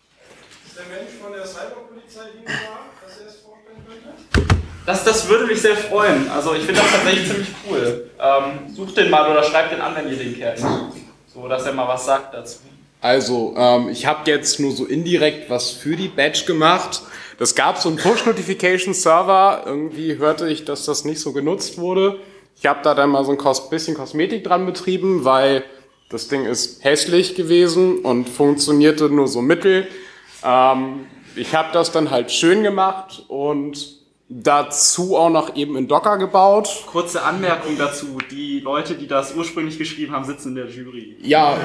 S1: Das würde mich sehr freuen. Also ich finde das tatsächlich ziemlich cool. Sucht den mal oder schreibt den an, wenn ihr den kennt. So, dass er mal was sagt dazu.
S17: Also, ich habe jetzt nur so indirekt was für die Badge gemacht. Das gab so einen Push-Notification-Server. Irgendwie hörte ich, dass das nicht so genutzt wurde. Ich habe da dann mal so ein bisschen Kosmetik dran betrieben, weil das Ding ist hässlich gewesen und funktionierte nur so mittel. Ich habe das dann halt schön gemacht und dazu auch noch eben in Docker gebaut.
S1: Kurze Anmerkung dazu, die Leute, die das ursprünglich geschrieben haben, sitzen in der Jury.
S17: Ja,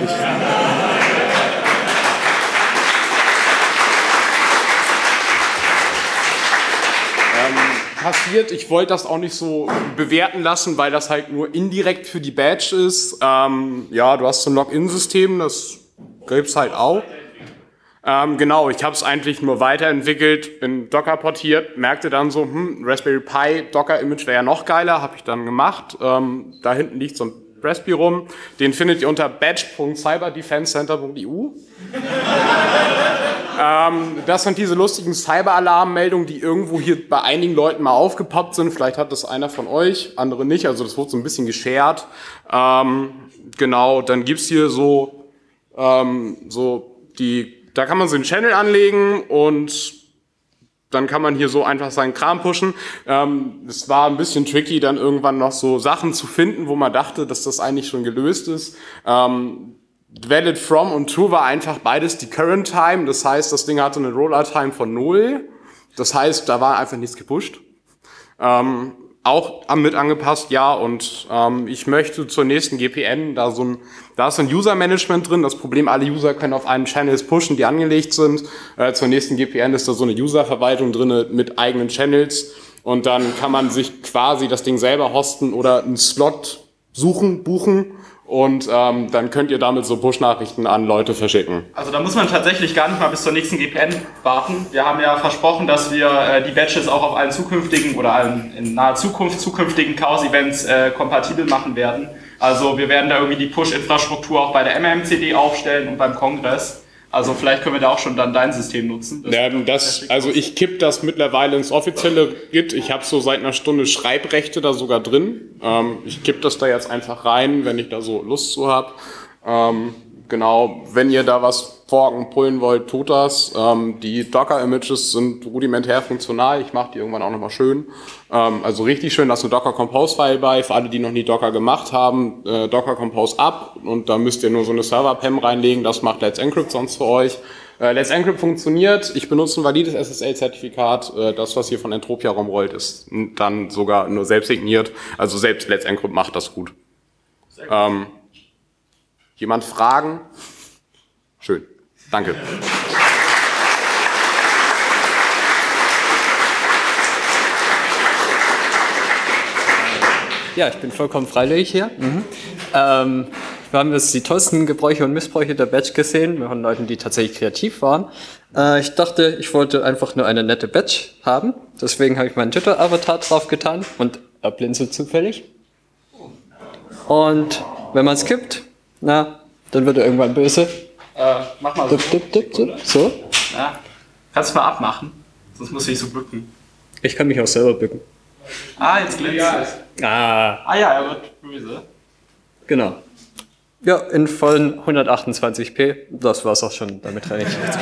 S17: passiert, ich wollte das auch nicht so bewerten lassen, weil das halt nur indirekt für die Badge ist. Ja, du hast so ein Login-System, das gibt's halt auch. Genau, ich habe es eigentlich nur weiterentwickelt, in Docker portiert, merkte dann so, Raspberry Pi Docker-Image wäre ja noch geiler, habe ich dann gemacht. Da hinten liegt so ein Raspberry rum, den findet ihr unter badge.cyberdefensecenter.eu. Das sind diese lustigen Cyber-Alarm-Meldungen, die irgendwo hier bei einigen Leuten mal aufgepoppt sind. Vielleicht hat das einer von euch, andere nicht, also das wurde so ein bisschen geshared. Genau, dann gibt's hier da kann man so einen Channel anlegen und dann kann man hier so einfach seinen Kram pushen. Es war ein bisschen tricky, dann irgendwann noch so Sachen zu finden, wo man dachte, dass das eigentlich schon gelöst ist. Valid from und true war einfach beides die Current Time. Das heißt, das Ding hatte eine Rollout Time von 0. Das heißt, da war einfach nichts gepusht. Auch mit angepasst, ja, und ich möchte zur nächsten GPN, da ist so ein User-Management drin. Das Problem, alle User können auf einen Channels pushen, die angelegt sind. Zur nächsten GPN ist da so eine User-Verwaltung drin mit eigenen Channels und dann kann man sich quasi das Ding selber hosten oder einen Slot buchen und dann könnt ihr damit so Push-Nachrichten an Leute verschicken.
S1: Also da muss man tatsächlich gar nicht mal bis zur nächsten GPN warten. Wir haben ja versprochen, dass wir die Badges auch auf allen zukünftigen oder allen in naher Zukunft zukünftigen Chaos-Events kompatibel machen werden. Also wir werden da irgendwie die Push-Infrastruktur auch bei der MMCD aufstellen und beim Kongress. Also vielleicht können wir da auch schon dann dein System nutzen.
S17: Also ich kipp das mittlerweile ins offizielle Git. Ich habe so seit einer Stunde Schreibrechte da sogar drin. Ich kipp das da jetzt einfach rein, wenn ich da so Lust zu habe. Genau, wenn ihr da was forken, pullen wollt, tut das. Die Docker-Images sind rudimentär funktional. Ich mache die irgendwann auch nochmal schön. Also richtig schön, da ist eine Docker-Compose-File bei. Für alle, die noch nie Docker gemacht haben, Docker Compose ab. Und da müsst ihr nur so eine Server-PEM reinlegen. Das macht Let's Encrypt sonst für euch. Let's Encrypt funktioniert. Ich benutze ein valides SSL-Zertifikat. Das, was hier von Entropia rumrollt, ist dann sogar nur selbst signiert. Also selbst Let's Encrypt macht das gut. Jemand Fragen? Schön. Danke.
S18: Ja, ich bin vollkommen freiwillig hier. Wir haben jetzt die tollsten Gebräuche und Missbräuche der Badge gesehen, von Leuten, die tatsächlich kreativ waren. Ich dachte, ich wollte einfach nur eine nette Badge haben. Deswegen habe ich meinen Twitter-Avatar drauf getan und er blinzelt zufällig. Und wenn man skippt, na, dann wird er irgendwann böse.
S1: Mach mal
S18: so. So.
S1: Ja, kannst du mal abmachen, sonst muss ich so bücken.
S18: Ich kann mich auch selber bücken.
S1: Ah, jetzt glänzt es. Ah ja, er wird böse.
S18: Genau. Ja, in vollen 128p. Das war's auch schon, damit renne ich jetzt.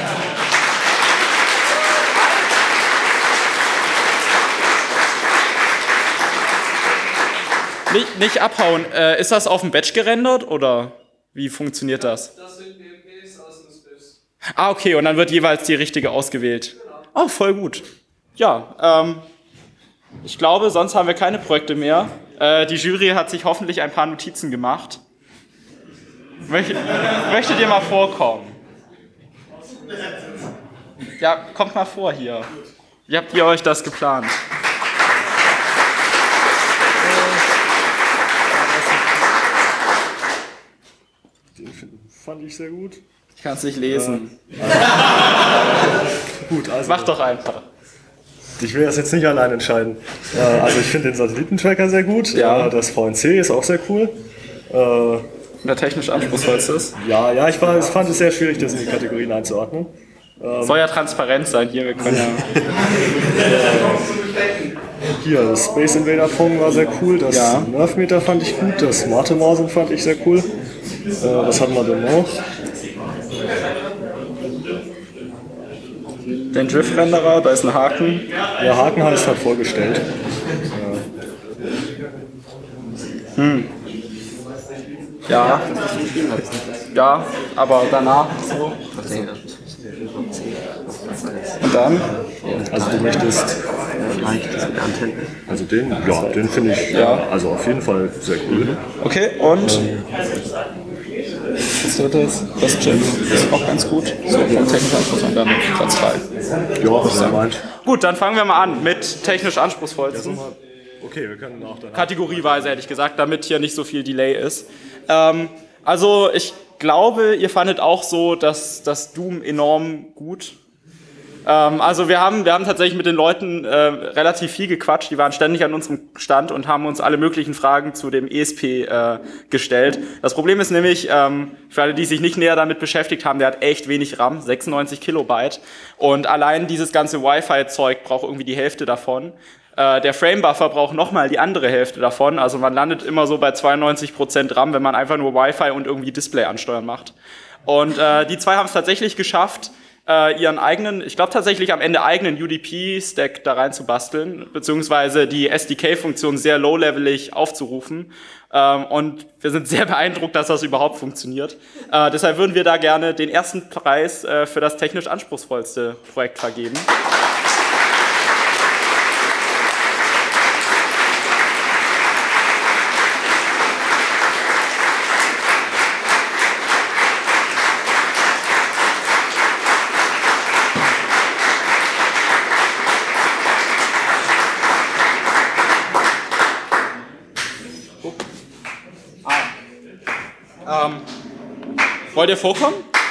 S1: Nicht abhauen. Ist das auf dem Badge gerendert oder wie funktioniert das?
S18: Das sind BMPs aus dem Spiffs.
S1: Ah, okay, und dann wird jeweils die richtige ausgewählt. Oh, voll gut. Ja, ich glaube, sonst haben wir keine Projekte mehr. Die Jury hat sich hoffentlich ein paar Notizen gemacht. Möchtet ihr mal vorkommen? Ja, kommt mal vor hier. Wie habt ihr euch das geplant?
S19: Den fand ich sehr gut.
S1: Ich kann es nicht lesen.
S19: Gut, also.
S1: Mach doch einfach.
S19: Ich will das jetzt nicht allein entscheiden. Also ich finde den Satellitentracker sehr gut.
S1: Ja.
S19: Das VNC ist auch sehr cool.
S1: Der technisch anspruchsvollste ist?
S19: Ja, ich fand es sehr schwierig, das in die Kategorien einzuordnen.
S1: Soll ja transparent sein hier, wir können ja.
S19: Hier, das Space Invader Pong war sehr cool, das Nerfmeter fand ich gut, das Mate-Morsen fand ich sehr cool. Was hatten wir denn noch?
S1: Den Drift-Renderer, da ist ein Haken.
S19: Der Haken heißt halt vorgestellt.
S1: Ja. Ja, aber danach so. Und dann?
S19: Also du möchtest... Also den finde ich also auf jeden Fall sehr cool.
S1: Okay, und? So, das Chip ist auch ganz gut. So, von technisch anspruchsvoll, dann Platz 3.
S19: Ja,
S1: gut, dann fangen wir mal an mit technisch anspruchsvollsten.
S19: Okay, wir können auch danach.
S1: Kategorieweise hätte ich gesagt, damit hier nicht so viel Delay ist. Also ich glaube, ihr fandet auch so, dass das Doom enorm gut. Also wir haben tatsächlich mit den Leuten relativ viel gequatscht. Die waren ständig an unserem Stand und haben uns alle möglichen Fragen zu dem ESP gestellt. Das Problem ist nämlich, für alle, die sich nicht näher damit beschäftigt haben, der hat echt wenig RAM, 96 Kilobyte. Und allein dieses ganze Wi-Fi-Zeug braucht irgendwie die Hälfte davon. Der Frame-Buffer braucht nochmal die andere Hälfte davon. Also man landet immer so bei 92% RAM, wenn man einfach nur Wi-Fi und irgendwie Display ansteuern macht. Und die zwei haben es tatsächlich geschafft, ihren eigenen, ich glaube tatsächlich am Ende eigenen UDP-Stack da rein zu basteln, beziehungsweise die SDK-Funktion sehr low-levelig aufzurufen. Und wir sind sehr beeindruckt, dass das überhaupt funktioniert. Deshalb würden wir da gerne den ersten Preis für das technisch anspruchsvollste Projekt vergeben. Wollt ihr vorkommen?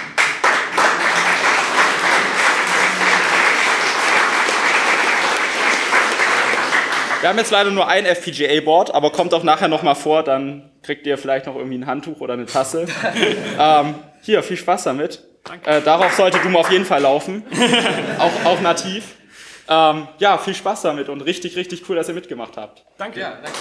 S1: Wir haben jetzt leider nur ein FPGA-Board, aber kommt auch nachher nochmal vor, dann kriegt ihr vielleicht noch irgendwie ein Handtuch oder eine Tasse. Hier, viel Spaß damit. Darauf sollte Doom auf jeden Fall laufen, auch nativ. Ja, viel Spaß damit und richtig, richtig cool, dass ihr mitgemacht habt. Danke. Ja, danke.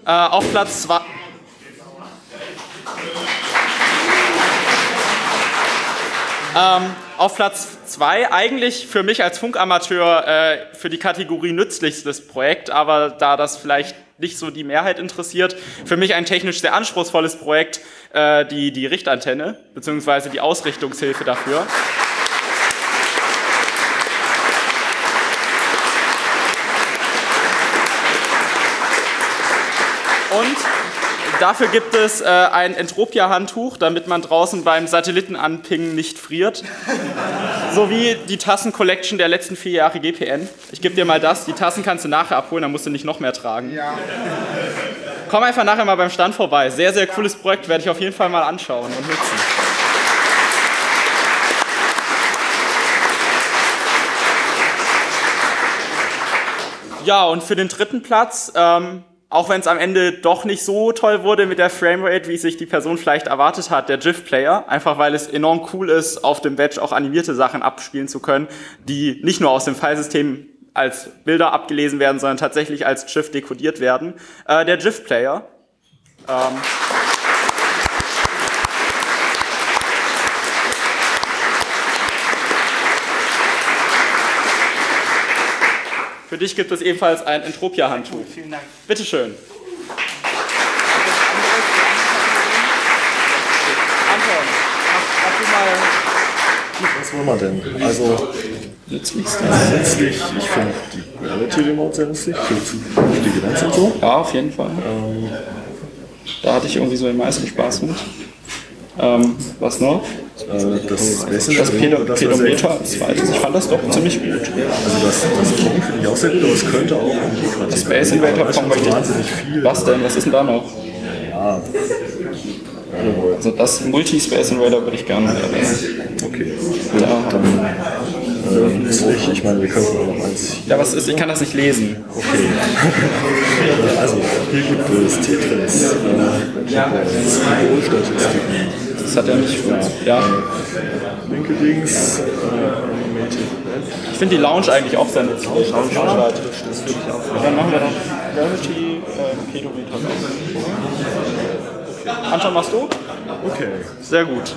S1: Auf Platz 2. Auf Platz 2 eigentlich für mich als Funkamateur für die Kategorie nützlichstes Projekt, aber da das vielleicht nicht so die Mehrheit interessiert, für mich ein technisch sehr anspruchsvolles Projekt, die Richtantenne, beziehungsweise die Ausrichtungshilfe dafür. Und dafür gibt es ein Entropia-Handtuch, damit man draußen beim Satellitenanpingen nicht friert. Sowie die Tassen-Collection der letzten 4 Jahre GPN. Ich gebe dir mal das. Die Tassen kannst du nachher abholen, dann musst du nicht noch mehr tragen. Ja. Komm einfach nachher mal beim Stand vorbei. Sehr, sehr cooles Projekt, werde ich auf jeden Fall mal anschauen und nutzen. Ja, und für den 3. Platz, auch wenn es am Ende doch nicht so toll wurde mit der Framerate, wie sich die Person vielleicht erwartet hat, der GIF-Player. Einfach weil es enorm cool ist, auf dem Badge auch animierte Sachen abspielen zu können, die nicht nur aus dem Filesystem als Bilder abgelesen werden, sondern tatsächlich als GIF dekodiert werden. Der GIF-Player. Für dich gibt es ebenfalls ein Entropia-Handtuch. Vielen Dank. Bitteschön. Anton, mach du mal.
S19: Was wollen wir denn? Also, nützlich, ich finde die Gravity Remote sehr nützlich für zukünftige Events und so.
S1: Ja, auf jeden Fall. Da hatte ich irgendwie so den meisten Spaß mit. Was noch?
S19: Das
S1: Pedometer als zweites. Ich fand das doch ziemlich gut.
S19: Also das Pong finde ich auch sehr gut, aber es könnte auch
S1: das Space Invader Pong
S19: wahnsinnig viel.
S1: Was denn? Was ist denn da noch?
S19: Ja.
S1: Also das Multi-Space Invader würde ich gerne erwähnen.
S19: Okay.
S1: Ja.
S19: Dann nützlich, ich meine, wir könnten auch noch eins.
S1: Ja, was ist? Ich kann das nicht lesen.
S19: Okay. Also, hier gibt es Tetris.
S1: Das hat er nicht für uns. Ja.
S19: Linke Dings.
S1: Ich finde die Lounge eigentlich auch sehr nützlich.
S19: Das würde ich auch.
S1: Dann machen wir noch Gravity Pedometer. Anton, machst du?
S19: Okay.
S1: Sehr gut.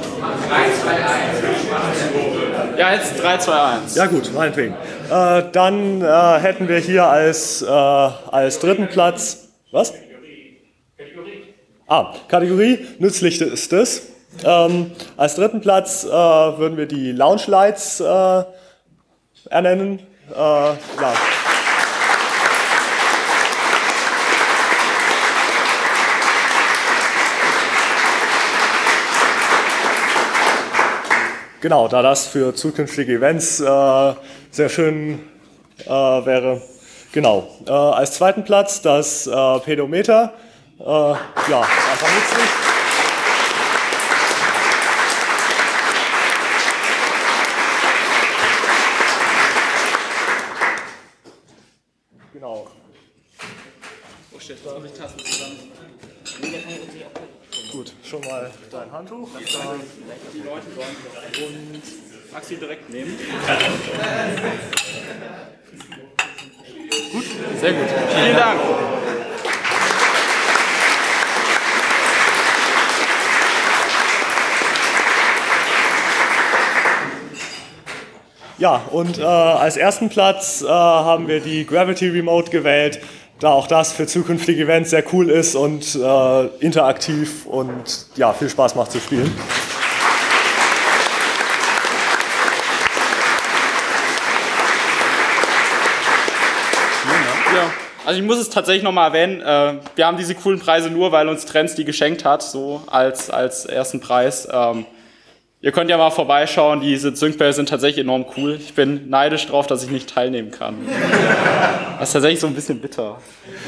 S1: Ja, jetzt 3, 2, 1.
S19: Ja gut, meinetwegen. Dann hätten wir hier als 3. Platz... Was? Kategorie. Nützlich ist es. Als 3. Platz würden wir die Lounge Lights ernennen. Ja. Genau, da das für zukünftige Events sehr schön wäre. Genau. Als 2. Platz das Pedometer. Ja, ist einfach nützlich. Genau.
S1: Wo steht das? Habe ich Tasten zusammen?
S19: Gut, schon mal dein Handtuch.
S1: Die Leute sollen und Maxi direkt nehmen. Gut, sehr gut. Vielen Dank.
S19: Ja, und als 1. Platz haben wir die Gravity Remote gewählt, da auch das für zukünftige Events sehr cool ist und interaktiv und ja, viel Spaß macht zu spielen.
S1: Ja, also ich muss es tatsächlich nochmal erwähnen, wir haben diese coolen Preise nur, weil uns Trends die geschenkt hat, so als ersten Preis. Ihr könnt ja mal vorbeischauen, diese Syncbälle sind tatsächlich enorm cool. Ich bin neidisch drauf, dass ich nicht teilnehmen kann. Das ist tatsächlich so ein bisschen bitter.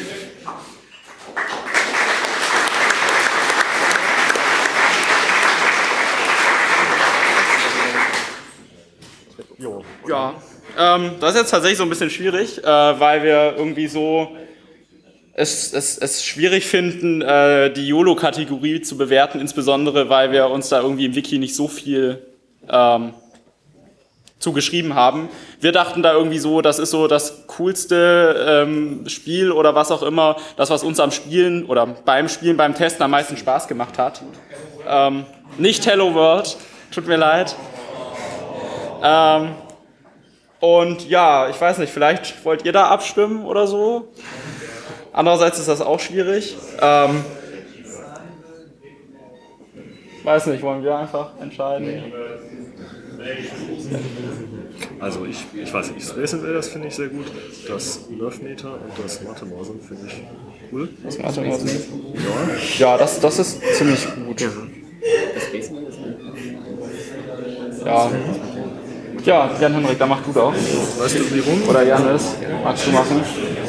S1: Ja, das ist jetzt tatsächlich so ein bisschen schwierig, weil wir irgendwie so es schwierig finden, die YOLO-Kategorie zu bewerten, insbesondere weil wir uns da irgendwie im Wiki nicht so viel zugeschrieben haben. Wir dachten da irgendwie so, das ist so das coolste Spiel oder was auch immer, das, was uns am Spielen oder beim Spielen, beim Testen am meisten Spaß gemacht hat. Nicht Hello World, tut mir leid. Und ja, ich weiß nicht, vielleicht wollt ihr da abstimmen oder so. Andererseits ist das auch schwierig. Weiß nicht, wollen wir einfach entscheiden?
S19: Also ich weiß nicht, Space Invaders finde ich sehr gut, das Nerf-Meter und das Mathe-Morsen finde ich cool.
S1: Das Mathe-Morsen? Ja, das ist ziemlich gut. Ja. Ja, Jan-Henrik, da mach du doch.
S19: Weißt du, wie rum?
S1: Oder Janis, magst du machen?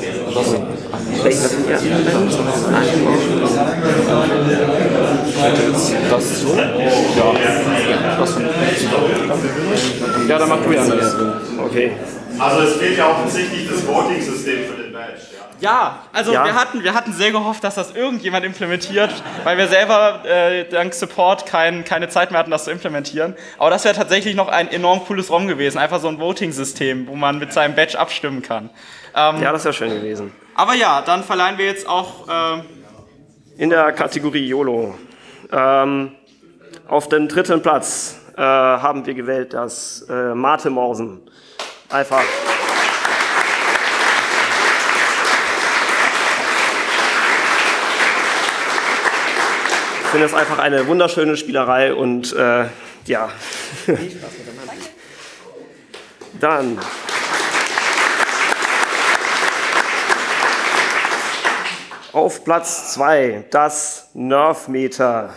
S1: Das so? Ja. Das finde ich. Ja, dann mach du Janis. Okay.
S6: Also es fehlt ja offensichtlich das Voting-System für den Badge.
S1: Ja, also wir hatten sehr gehofft, dass das irgendjemand implementiert, weil wir selber dank Support keine Zeit mehr hatten, das zu implementieren. Aber das wäre tatsächlich noch ein enorm cooles ROM gewesen, einfach so ein Voting-System, wo man mit seinem Badge abstimmen kann.
S7: Ja, das wäre schön gewesen.
S1: Aber ja, dann verleihen wir jetzt auch
S7: in der Kategorie YOLO. Auf dem 3. Platz haben wir gewählt das Mate-Morsen. Einfach. Ich finde es einfach eine wunderschöne Spielerei und ja. Dann auf Platz 2 das Nerf-Meter.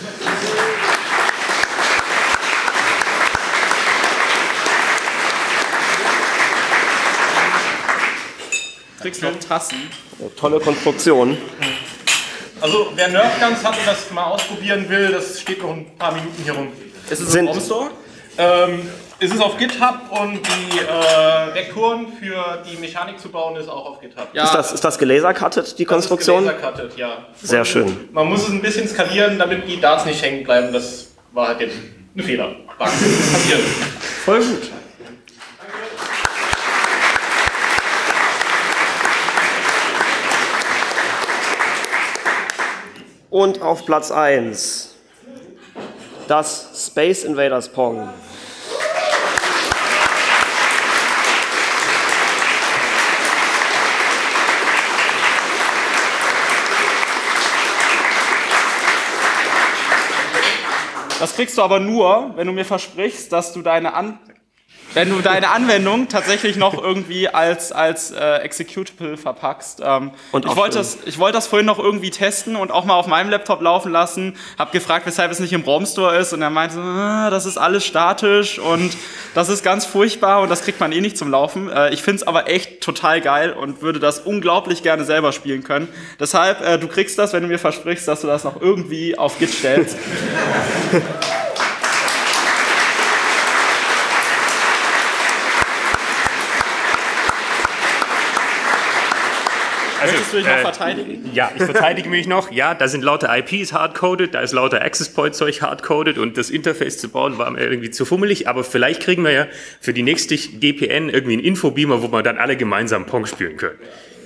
S1: Kriegst noch Tassen.
S7: Tolle Konstruktion.
S14: Also wer Nerf-Guns hat und das mal ausprobieren will, das steht noch ein paar Minuten hier rum.
S1: Ist es im ROM-Store?
S14: Es ist auf GitHub und die Vektoren für die Mechanik zu bauen ist auch auf GitHub.
S7: Ja. Ist das gelasercuttet, die Konstruktion?
S14: Das ist gelasercuttet, ja.
S7: Sehr schön.
S14: Man muss es ein bisschen skalieren, damit die Darts nicht hängen bleiben. Das war halt jetzt ein Fehler. Passiert.
S1: Voll gut.
S7: Und auf Platz 1 das Space Invaders Pong.
S1: Das kriegst du aber nur, wenn du mir versprichst, dass du deine Anwendung tatsächlich noch irgendwie als Executable verpackst.
S7: Und
S1: ich wollte das vorhin noch irgendwie testen und auch mal auf meinem Laptop laufen lassen. Hab gefragt, weshalb es nicht im ROM-Store ist und er meinte, das ist alles statisch und das ist ganz furchtbar und das kriegt man eh nicht zum Laufen. Ich finde es aber echt total geil und würde das unglaublich gerne selber spielen können. Deshalb, du kriegst das, wenn du mir versprichst, dass du das noch irgendwie auf Git stellst. Möchtest du dich noch verteidigen?
S5: Ja, ich verteidige mich noch. Ja, da sind lauter IPs hardcoded, da ist lauter Access-Point-Zeug hardcoded und das Interface zu bauen war mir irgendwie zu fummelig, aber vielleicht kriegen wir ja für die nächste GPN irgendwie einen Infobeamer, wo wir dann alle gemeinsam Pong spielen können.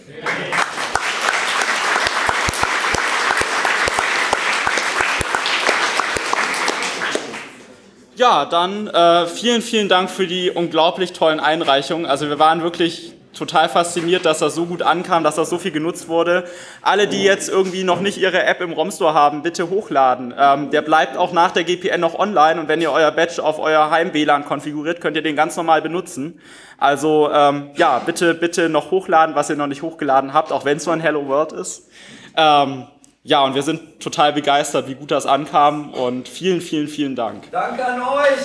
S1: Ja, dann vielen, vielen Dank für die unglaublich tollen Einreichungen. Also wir waren wirklich total fasziniert, dass das so gut ankam, dass das so viel genutzt wurde. Alle, die jetzt irgendwie noch nicht ihre App im ROM-Store haben, bitte hochladen. Der bleibt auch nach der GPN noch online und wenn ihr euer Badge auf euer Heim-WLAN konfiguriert, könnt ihr den ganz normal benutzen. Also ja, bitte noch hochladen, was ihr noch nicht hochgeladen habt, auch wenn es nur ein Hello World ist. Ja, und wir sind total begeistert, wie gut das ankam und vielen, vielen, vielen Dank.
S3: Danke an euch!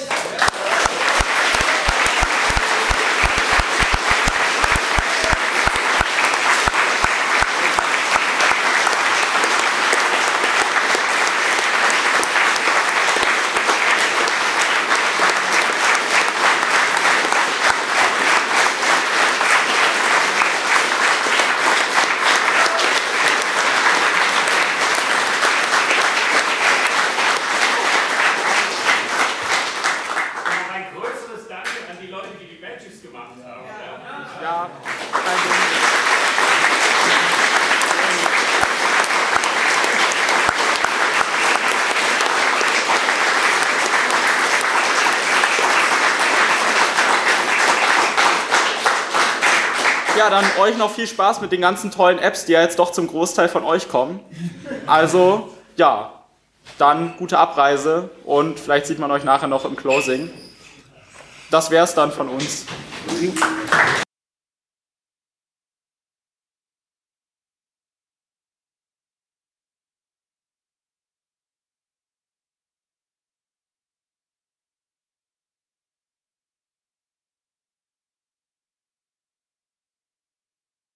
S5: die Leute, die die Badges gemacht haben.
S1: Ja, kein Ding. Ja, dann euch noch viel Spaß mit den ganzen tollen Apps, die ja jetzt doch zum Großteil von euch kommen. Also, ja, dann gute Abreise und vielleicht sieht man euch nachher noch im Closing. Das wär's dann von uns.